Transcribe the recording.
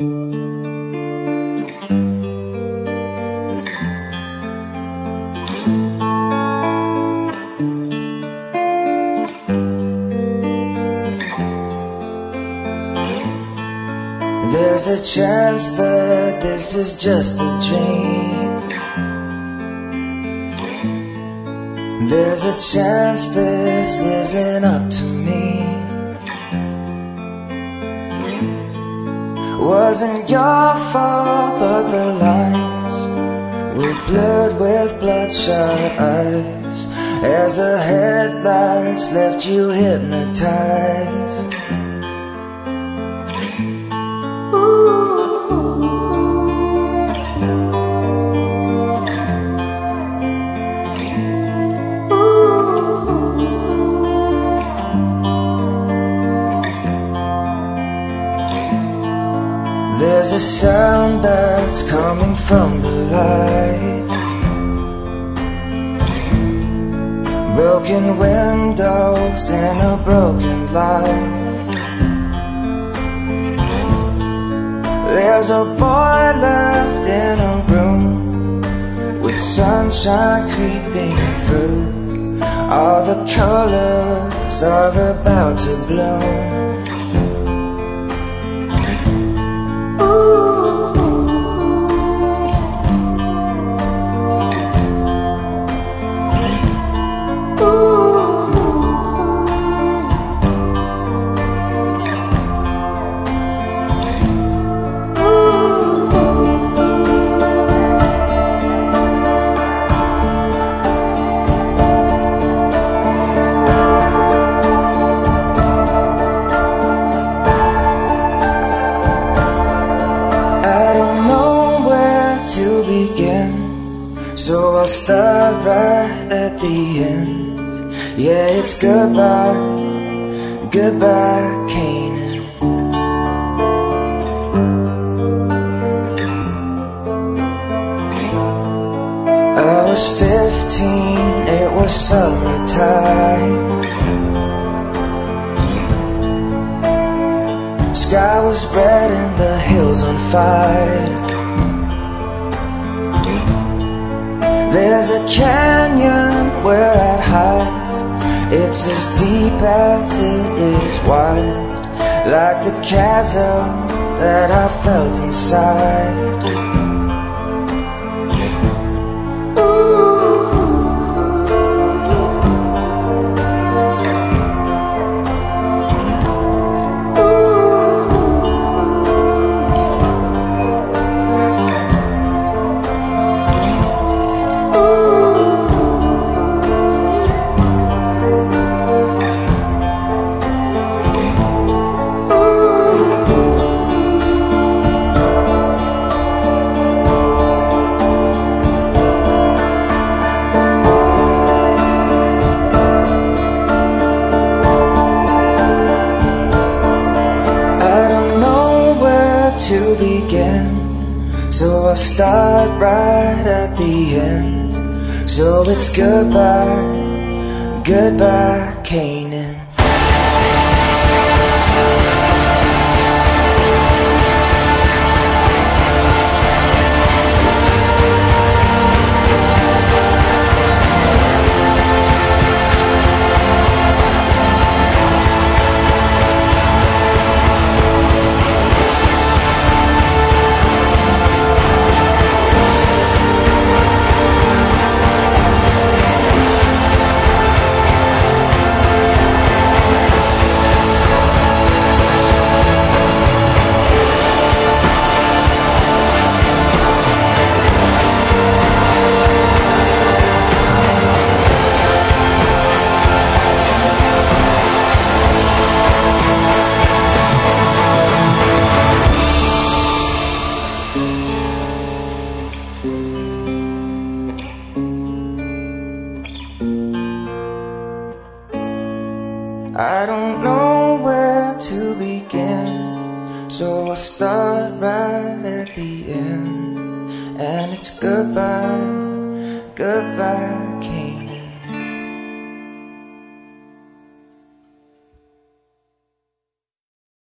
There's a chance that this is just a dream. There's a chance this isn't up to me. Wasn't your fault, but the lines were blurred with bloodshot eyes as the headlights left you hypnotized. There's a sound that's coming from the light. Broken windows and a broken life. There's a boy left in a room with sunshine creeping through. All the colors are about to bloom. To begin, so I'll start right at the end. Yeah, it's goodbye, goodbye, Canaan. I was 15, it was summertime. Sky was red and the hills on fire. There's a canyon where I'd hide. It's as deep as it is wide, like the chasm that I felt inside. To begin, so I'll start right at the end. So it's goodbye, goodbye, Canaan. I don't know where to begin, so I'll start right at the end. And it's goodbye, goodbye, King.